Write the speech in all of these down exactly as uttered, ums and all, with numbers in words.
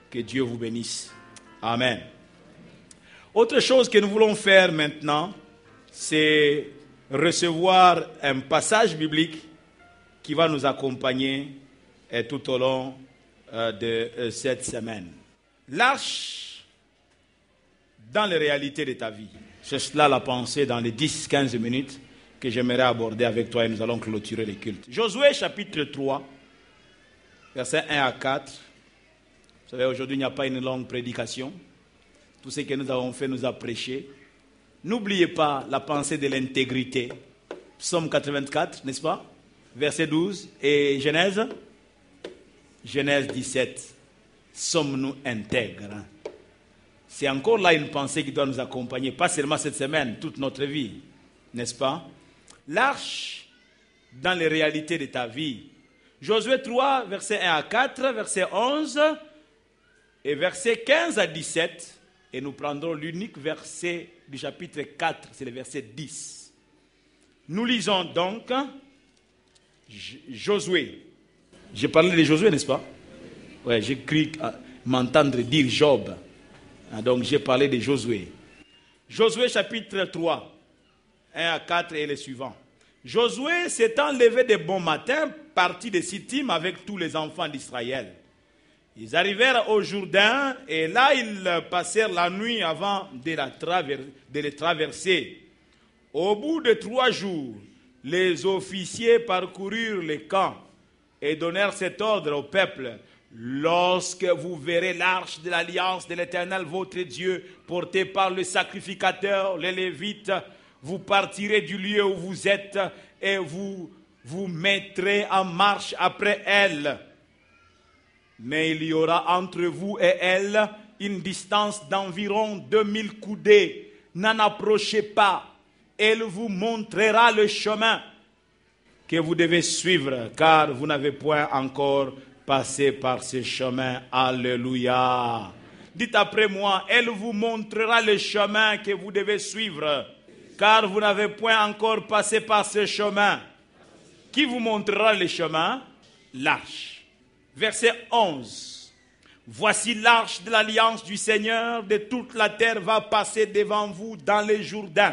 Que Dieu vous bénisse. Amen. Autre chose que nous voulons faire maintenant, c'est recevoir un passage biblique qui va nous accompagner euh, tout au long euh, de euh, cette semaine. L'arche dans les réalités de ta vie. C'est cela la pensée dans les dix à quinze minutes que j'aimerais aborder avec toi et nous allons clôturer les cultes. Josué chapitre trois, versets un à quatre. Vous savez, aujourd'hui il n'y a pas une longue prédication. Tout ce que nous avons fait nous a prêché. N'oubliez pas la pensée de l'intégrité. Psaume quatre-vingt-quatre, n'est-ce pas? Verset douze. Et Genèse Genèse dix-sept. Sommes-nous intègres? C'est encore là une pensée qui doit nous accompagner, pas seulement cette semaine, toute notre vie, n'est-ce pas? L'arche dans les réalités de ta vie. Josué trois, verset un à quatre, verset onze et verset quinze à dix-sept. Et nous prendrons l'unique verset du chapitre quatre, c'est le verset dix. Nous lisons donc Josué. J'ai parlé de Josué, n'est-ce pas? Oui, j'ai cru m'entendre dire Job. Donc j'ai parlé de Josué. Josué chapitre trois, un à quatre et les suivants. Josué s'étant levé de bon matin, partit de Sittim avec tous les enfants d'Israël. Ils arrivèrent au Jourdain et là ils passèrent la nuit avant de, la traver- de le traverser. Au bout de trois jours, les officiers parcoururent les camps et donnèrent cet ordre au peuple. Lorsque vous verrez l'arche de l'alliance de l'Éternel votre Dieu portée par le sacrificateur, les Lévites, vous partirez du lieu où vous êtes et vous vous mettrez en marche après elle. Mais il y aura entre vous et elle une distance d'environ deux mille coudées. N'en approchez pas. Elle vous montrera le chemin que vous devez suivre, car vous n'avez point encore passé par ce chemin. Alléluia. Dites après moi, elle vous montrera le chemin que vous devez suivre, car vous n'avez point encore passé par ce chemin. Qui vous montrera le chemin? L'arche. Verset onze. Voici l'arche de l'alliance du Seigneur de toute la terre va passer devant vous dans les Jourdains.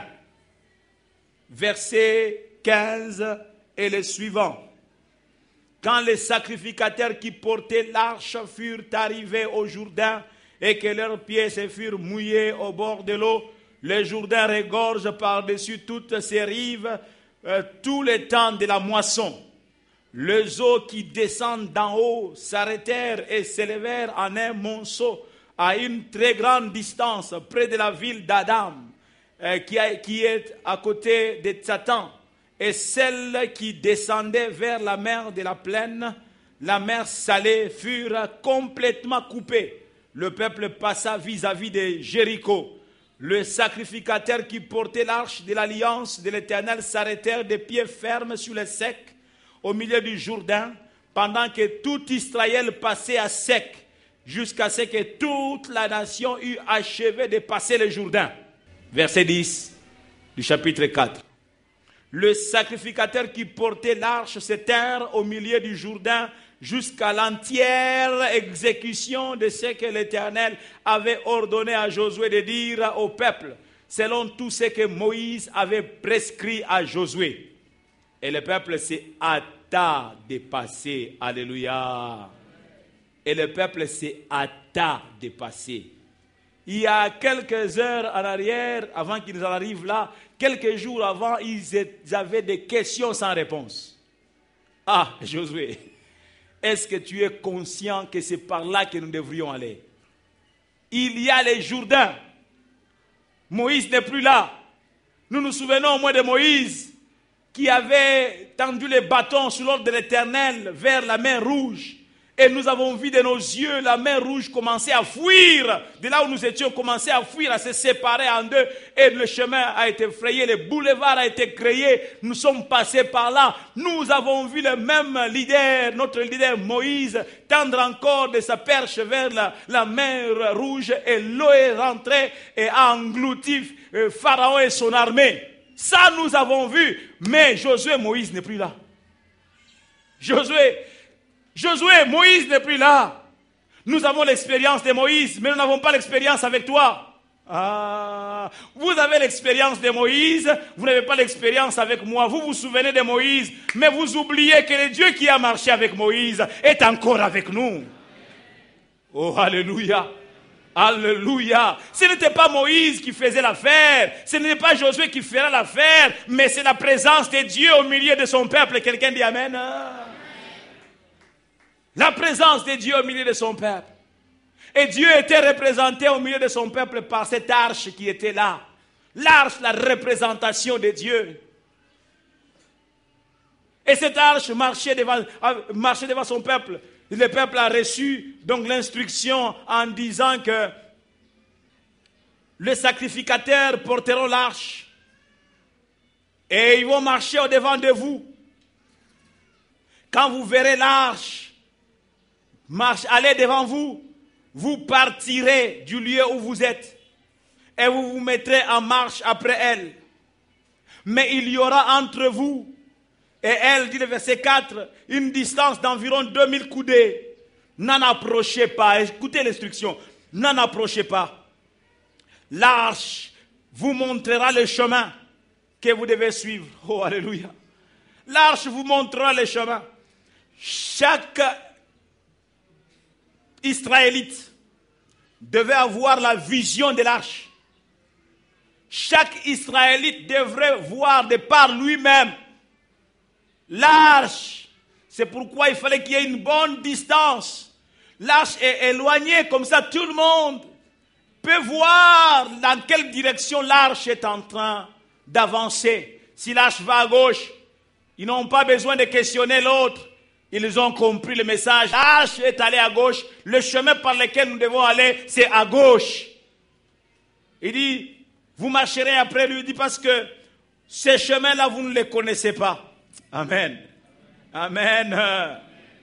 Verset quinze et les suivants. Quand les sacrificateurs qui portaient l'arche furent arrivés au Jourdain et que leurs pieds se furent mouillés au bord de l'eau, le Jourdain regorge par-dessus toutes ses rives euh, tout le temps de la moisson. Les eaux qui descendent d'en haut s'arrêtèrent et s'élevèrent en un monceau à une très grande distance près de la ville d'Adam, euh, qui, a, qui est à côté de Tsatan. Et celles qui descendaient vers la mer de la plaine, la mer salée, furent complètement coupées. Le peuple passa vis-à-vis de Jéricho. Le sacrificateur qui portait l'arche de l'alliance de l'Éternel s'arrêtèrent de pieds fermes sur le sec, au milieu du Jourdain, pendant que tout Israël passait à sec, jusqu'à ce que toute la nation eût achevé de passer le Jourdain. Verset dix du chapitre quatre. Le sacrificateur qui portait l'arche se tint au milieu du Jourdain jusqu'à l'entière exécution de ce que l'Éternel avait ordonné à Josué de dire au peuple, selon tout ce que Moïse avait prescrit à Josué. Et le peuple s'est hâta de passer. Alléluia. Et le peuple s'est hâta de passer. Il y a quelques heures en arrière, avant qu'ils en arrivent là, quelques jours avant, ils avaient des questions sans réponse. Ah, Josué, est-ce que tu es conscient que c'est par là que nous devrions aller? Il y a les Jourdains. Moïse n'est plus là. Nous nous souvenons au moins de Moïse qui avait tendu les bâtons sous l'ordre de l'Éternel vers la mer Rouge. Et nous avons vu de nos yeux la mer Rouge commencer à fuir. De là où nous étions, commencer à fuir, à se séparer en deux. Et le chemin a été frayé, le boulevard a été créé. Nous sommes passés par là. Nous avons vu le même leader, notre leader Moïse, tendre encore de sa perche vers la, la mer Rouge. Et l'eau est rentrée et a englouti euh, Pharaon et son armée. Ça, nous avons vu. Mais Josué, Moïse n'est plus là. Josué... Josué, Moïse n'est plus là. Nous avons l'expérience de Moïse, mais nous n'avons pas l'expérience avec toi. Ah, vous avez l'expérience de Moïse, vous n'avez pas l'expérience avec moi. Vous vous souvenez de Moïse, mais vous oubliez que le Dieu qui a marché avec Moïse est encore avec nous. Oh, alléluia. Alléluia. Ce n'était pas Moïse qui faisait l'affaire, ce n'était pas Josué qui ferait l'affaire, mais c'est la présence de Dieu au milieu de son peuple. Quelqu'un dit Amen. La présence de Dieu au milieu de son peuple. Et Dieu était représenté au milieu de son peuple par cette arche qui était là. L'arche, la représentation de Dieu. Et cette arche marchait devant, marchait devant son peuple. Le peuple a reçu donc l'instruction en disant que les sacrificateurs porteront l'arche et ils vont marcher au devant de vous. Quand vous verrez l'arche marche, aller devant vous, vous partirez du lieu où vous êtes et vous vous mettrez en marche après elle. Mais il y aura entre vous et elle, dit le verset quatre, une distance d'environ deux mille coudées. N'en approchez pas. Écoutez l'instruction. N'en approchez pas. L'arche vous montrera le chemin que vous devez suivre. Oh, alléluia. L'arche vous montrera le chemin. Chaque Israélite devait avoir la vision de l'arche. Chaque Israélite devrait voir de par lui-même l'arche. C'est pourquoi il fallait qu'il y ait une bonne distance. L'arche est éloignée, comme ça tout le monde peut voir dans quelle direction l'arche est en train d'avancer. Si l'arche va à gauche, ils n'ont pas besoin de questionner l'autre. Ils ont compris le message. L'arche est allée à gauche. Le chemin par lequel nous devons aller, c'est à gauche. Il dit, vous marcherez après lui. Il dit, parce que ces chemins-là, vous ne les connaissez pas. Amen. Amen.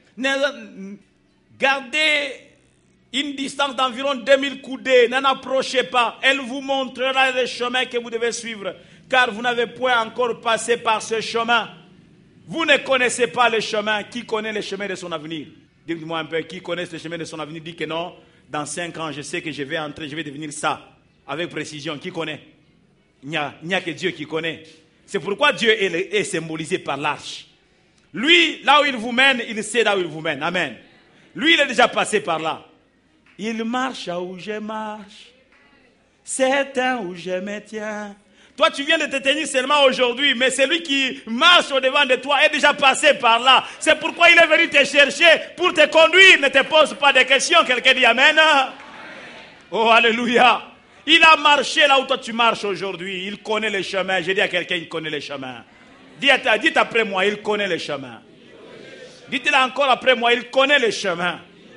Gardez une distance d'environ deux mille coudées. N'en approchez pas. Elle vous montrera le chemin que vous devez suivre. Car vous n'avez point encore passé par ce chemin. Vous ne connaissez pas le chemin. Qui connaît le chemin de son avenir? Dites-moi un peu, qui connaît le chemin de son avenir? Dit que non, dans cinq ans, je sais que je vais entrer, je vais devenir ça. Avec précision, qui connaît? Il n'y a, il n'y a que Dieu qui connaît. C'est pourquoi Dieu est, est symbolisé par l'arche. Lui, là où il vous mène, il sait là où il vous mène. Amen. Lui, il est déjà passé par là. Il marche où je marche. C'est un où je me tiens. Toi, tu viens de te tenir seulement aujourd'hui, mais celui qui marche au-devant de toi est déjà passé par là. C'est pourquoi il est venu te chercher pour te conduire. Ne te pose pas de questions. Quelqu'un dit Amen. Amen. Oh, alléluia. Il a marché là où toi tu marches aujourd'hui. Il connaît le chemin. J'ai dit à quelqu'un, il connaît le chemin. Dites, dites après moi, il connaît le chemin. Dites-le encore après moi, il connaît le chemin.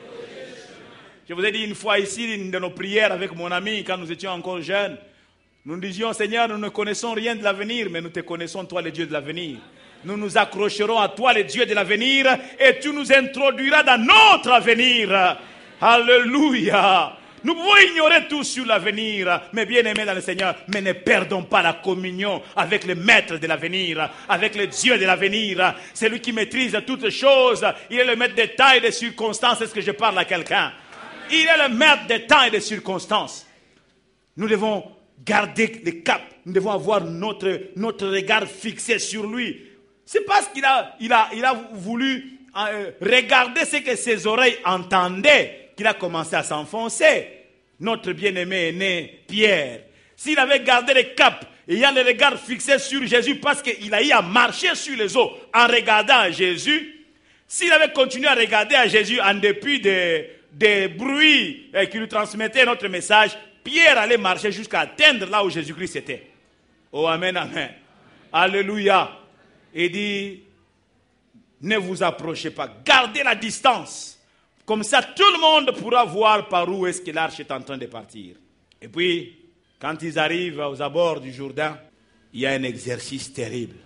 Je vous ai dit une fois ici, une de nos prières avec mon ami, quand nous étions encore jeunes, nous disions, Seigneur, nous ne connaissons rien de l'avenir, mais nous te connaissons, toi, le Dieu de l'avenir. Nous nous accrocherons à toi, le Dieu de l'avenir, et tu nous introduiras dans notre avenir. Alléluia. Nous pouvons ignorer tout sur l'avenir, mais bien aimés dans le Seigneur, mais ne perdons pas la communion avec le maître de l'avenir, avec le Dieu de l'avenir. C'est lui qui maîtrise toutes choses. Il est le maître des temps et des circonstances. Est-ce que je parle à quelqu'un? Il est le maître des temps et des circonstances. Nous devons garder le cap. Nous devons avoir notre, notre regard fixé sur lui. C'est parce qu'il a, il a, il a voulu euh, regarder ce que ses oreilles entendaient qu'il a commencé à s'enfoncer. Notre bien-aimé aîné Pierre, s'il avait gardé le cap et il a le regard fixé sur Jésus parce qu'il a eu à marcher sur les eaux en regardant à Jésus, s'il avait continué à regarder à Jésus en dépit des, des bruits eh, qui lui transmettaient notre message, Pierre allait marcher jusqu'à atteindre là où Jésus-Christ était. Oh, amen, amen. Alléluia. Il dit, ne vous approchez pas, gardez la distance. Comme ça, tout le monde pourra voir par où est-ce que l'arche est en train de partir. Et puis, quand ils arrivent aux abords du Jourdain, il y a un exercice terrible.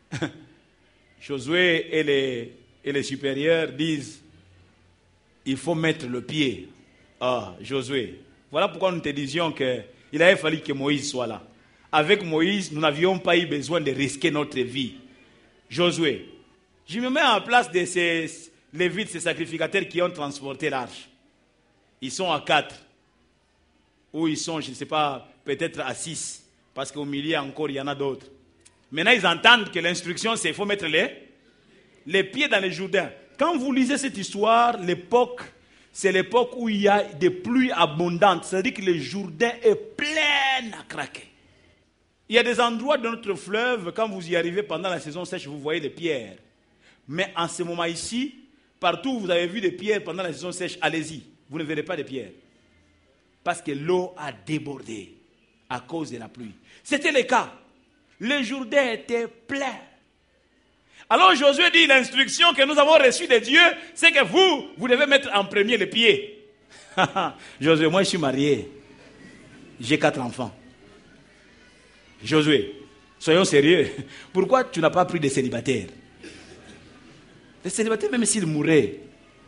Josué et les, et les supérieurs disent, il faut mettre le pied. Ah, Josué, voilà pourquoi nous te disions qu'il avait fallu que Moïse soit là. Avec Moïse, nous n'avions pas eu besoin de risquer notre vie. Josué, je me mets en place de ces Lévites, ces sacrificateurs qui ont transporté l'arche. Ils sont à quatre. Ou ils sont, je ne sais pas, peut-être à six. Parce qu'au milieu encore, il y en a d'autres. Maintenant, ils entendent que l'instruction, c'est qu'il faut mettre les, les pieds dans les Jourdains. Quand vous lisez cette histoire, l'époque, c'est l'époque où il y a des pluies abondantes. C'est-à-dire que le Jourdain est plein à craquer. Il y a des endroits de notre fleuve, quand vous y arrivez pendant la saison sèche, vous voyez des pierres. Mais en ce moment ici, partout où vous avez vu des pierres pendant la saison sèche, allez-y, vous ne verrez pas de pierres. Parce que l'eau a débordé à cause de la pluie. C'était le cas. Le Jourdain était plein. Alors Josué dit, l'instruction que nous avons reçue de Dieu, c'est que vous, vous devez mettre en premier les pieds. Josué, moi je suis marié. J'ai quatre enfants. Josué, soyons sérieux. Pourquoi tu n'as pas pris des célibataires? Les célibataires, même s'ils mouraient,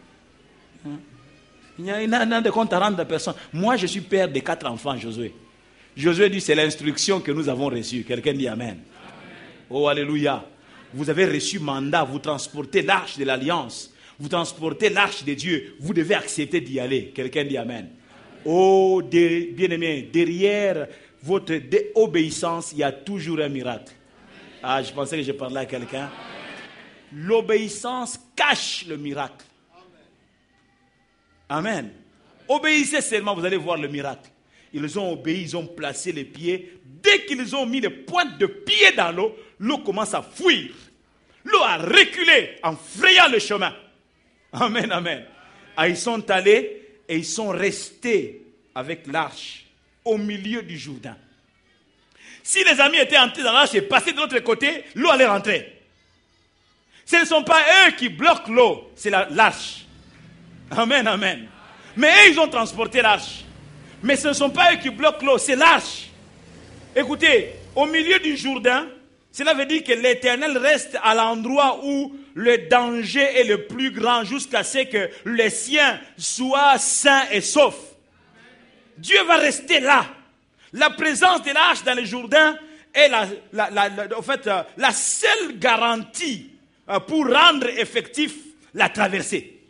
il y a un de compte à rendre à personne. Moi, je suis père de quatre enfants, Josué. Josué dit, c'est l'instruction que nous avons reçue. Quelqu'un dit amen. Amen. Oh, alléluia. Vous avez reçu mandat, vous transportez l'arche de l'alliance. Vous transportez l'arche de Dieu. Vous devez accepter d'y aller. Quelqu'un dit amen. Amen. Oh, bien-aimé, derrière votre obéissance, il y a toujours un miracle. Ah, je pensais que je parlais à quelqu'un. L'obéissance cache le miracle. Amen. Obéissez seulement, vous allez voir le miracle. Ils ont obéi, ils ont placé les pieds. Dès qu'ils ont mis les pointes de pied dans l'eau, l'eau commence à fuir. L'eau a reculé en frayant le chemin. Amen, amen. Ah, ils sont allés et ils sont restés avec l'arche au milieu du Jourdain. Si les amis étaient entrés dans l'arche et passés de l'autre côté, l'eau allait rentrer. Ce ne sont pas eux qui bloquent l'eau, c'est la, l'arche. Amen, amen. Mais eux, ils ont transporté l'arche. Mais ce ne sont pas eux qui bloquent l'eau, c'est l'arche. Écoutez, au milieu du Jourdain, cela veut dire que l'Éternel reste à l'endroit où le danger est le plus grand jusqu'à ce que les siens soient sains et saufs. Dieu va rester là. La présence de l'arche dans le Jourdain est la, la, la, la, en fait, la seule garantie pour rendre effectif la traversée.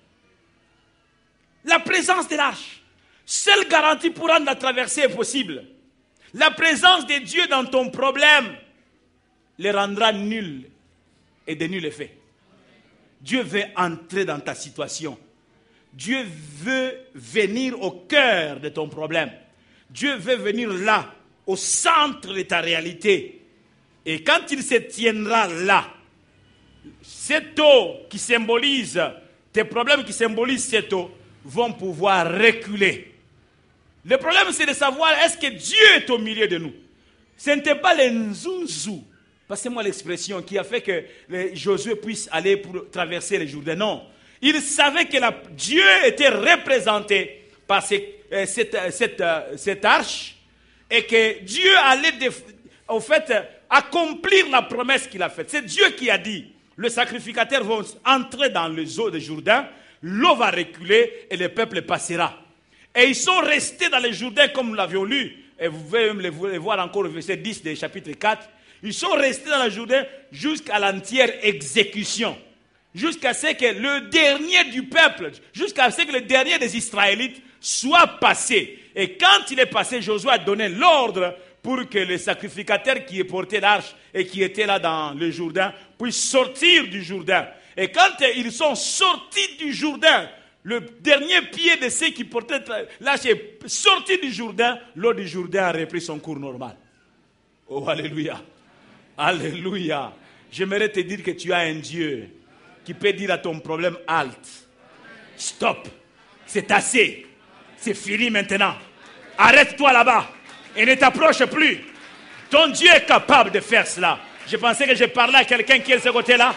La présence de l'arche. Seule garantie pour rendre la traversée est possible. La présence de Dieu dans ton problème les rendra nuls et de nul effet. Dieu veut entrer dans ta situation. Dieu veut venir au cœur de ton problème. Dieu veut venir là, au centre de ta réalité. Et quand il se tiendra là, cette eau qui symbolise, tes problèmes qui symbolisent cette eau, vont pouvoir reculer. Le problème, c'est de savoir, est-ce que Dieu est au milieu de nous? Ce n'était pas les nzouzou, passez-moi l'expression, qui a fait que les Josué puisse aller pour traverser les Jourdains. Non. Il savait que la, Dieu était représenté par ces, euh, cette, cette, euh, cette arche et que Dieu allait, de, en fait, accomplir la promesse qu'il a faite. C'est Dieu qui a dit, le sacrificateur va entrer dans les eaux de Jourdain, l'eau va reculer et le peuple passera. Et ils sont restés dans les Jourdains comme nous l'avions lu. Et vous pouvez même les voir encore au verset dix du chapitre quatre. Ils sont restés dans le Jourdain jusqu'à l'entière exécution. Jusqu'à ce que le dernier du peuple, jusqu'à ce que le dernier des Israélites soit passé. Et quand il est passé, Josué a donné l'ordre pour que le sacrificateur qui portait l'arche et qui était là dans le Jourdain puisse sortir du Jourdain. Et quand ils sont sortis du Jourdain, le dernier pied de ceux qui portaient l'arche est sorti du Jourdain, l'eau du Jourdain a repris son cours normal. Oh, alléluia. Alléluia. J'aimerais te dire que tu as un Dieu qui peut dire à ton problème halte. Stop. C'est assez. C'est fini maintenant. Arrête-toi là-bas et ne t'approche plus. Ton Dieu est capable de faire cela. Je pensais que je parlais à quelqu'un qui est de ce côté-là.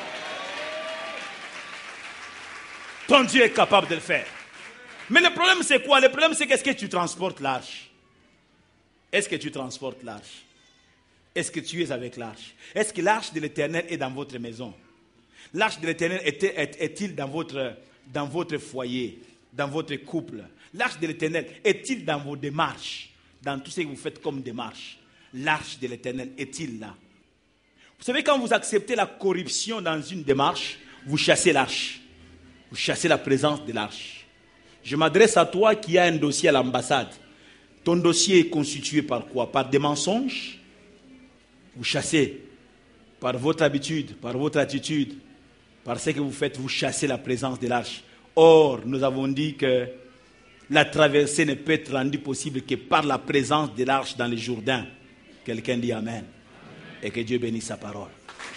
Ton Dieu est capable de le faire. Mais le problème c'est quoi? Le problème c'est qu'est-ce que tu transportes l'arche? Est-ce que tu transportes l'arche? Est-ce que tu es avec l'arche? Est-ce que l'arche de l'Éternel est dans votre maison? L'arche de l'Éternel est, est, est-il dans votre, dans votre foyer, dans votre couple? L'arche de l'Éternel est-il dans vos démarches, dans tout ce que vous faites comme démarche? L'arche de l'Éternel est-il là? Vous savez, quand vous acceptez la corruption dans une démarche, vous chassez l'arche. Vous chassez la présence de l'arche. Je m'adresse à toi qui as un dossier à l'ambassade. Ton dossier est constitué par quoi? Par des mensonges? Vous chassez. Par votre habitude, par votre attitude, par ce que vous faites, vous chassez la présence de l'arche. Or, nous avons dit que la traversée ne peut être rendue possible que par la présence de l'arche dans le Jourdain. Quelqu'un dit Amen. Et que Dieu bénisse sa parole.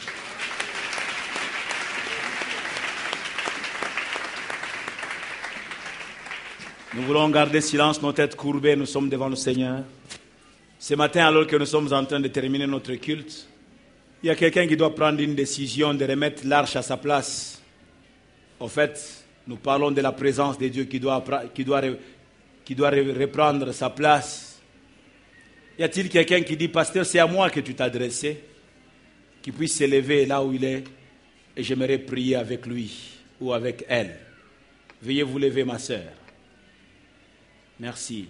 Nous voulons garder silence, nos têtes courbées, nous sommes devant le Seigneur. Ce matin, alors que nous sommes en train de terminer notre culte, il y a quelqu'un qui doit prendre une décision de remettre l'arche à sa place. En fait, nous parlons de la présence de Dieu qui doit, qui doit, qui doit reprendre sa place. Y a-t-il quelqu'un qui dit, pasteur, c'est à moi que tu t'adressais, qui puisse s'élever là où il est, et j'aimerais prier avec lui ou avec elle. Veuillez vous lever, ma sœur. Merci.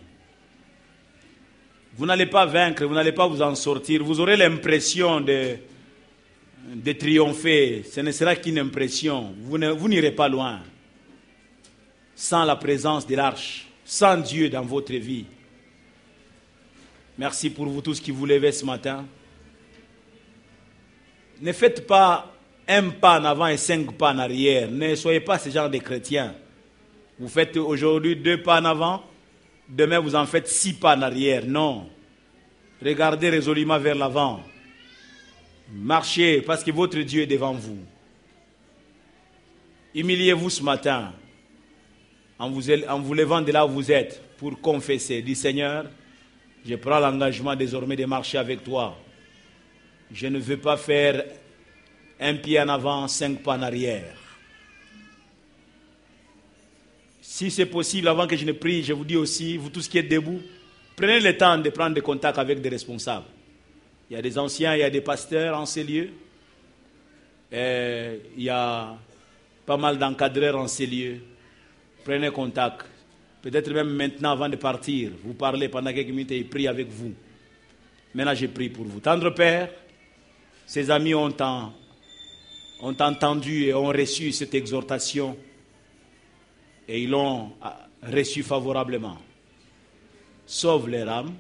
Vous n'allez pas vaincre, vous n'allez pas vous en sortir. Vous aurez l'impression de, de triompher. Ce ne sera qu'une impression. Vous ne, vous n'irez pas loin. Sans la présence de l'arche, sans Dieu dans votre vie. Merci pour vous tous qui vous levez ce matin. Ne faites pas un pas en avant et cinq pas en arrière. Ne soyez pas ce genre de chrétiens. Vous faites aujourd'hui deux pas en avant. Demain, vous en faites six pas en arrière. Non. Regardez résolument vers l'avant. Marchez parce que votre Dieu est devant vous. Humiliez-vous ce matin en vous, en vous levant de là où vous êtes pour confesser. Dis Seigneur, je prends l'engagement désormais de marcher avec toi. Je ne veux pas faire un pied en avant, cinq pas en arrière. Si c'est possible, avant que je ne prie, je vous dis aussi, vous tous qui êtes debout, prenez le temps de prendre des contacts avec des responsables. Il y a des anciens, il y a des pasteurs en ces lieux. Et il y a pas mal d'encadreurs en ces lieux. Prenez contact. Peut-être même maintenant, avant de partir, vous parlez pendant quelques minutes et ils prient avec vous. Maintenant, je prie pour vous. Tendre Père, ces amis ont, en, ont entendu et ont reçu cette exhortation. Et ils l'ont reçu favorablement. Sauve leur âme,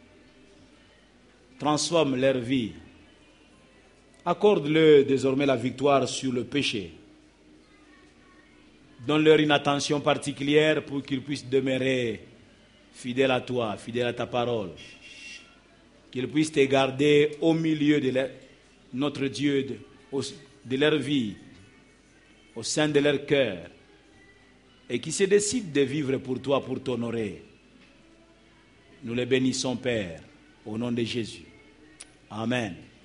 transforme leur vie, accorde-leur désormais la victoire sur le péché, donne-leur une attention particulière pour qu'ils puissent demeurer fidèles à toi, fidèles à ta parole, qu'ils puissent te garder au milieu de leur, notre Dieu, de, au, de leur vie, au sein de leur cœur, et qui se décident de vivre pour toi, pour t'honorer. Nous les bénissons, Père, au nom de Jésus. Amen.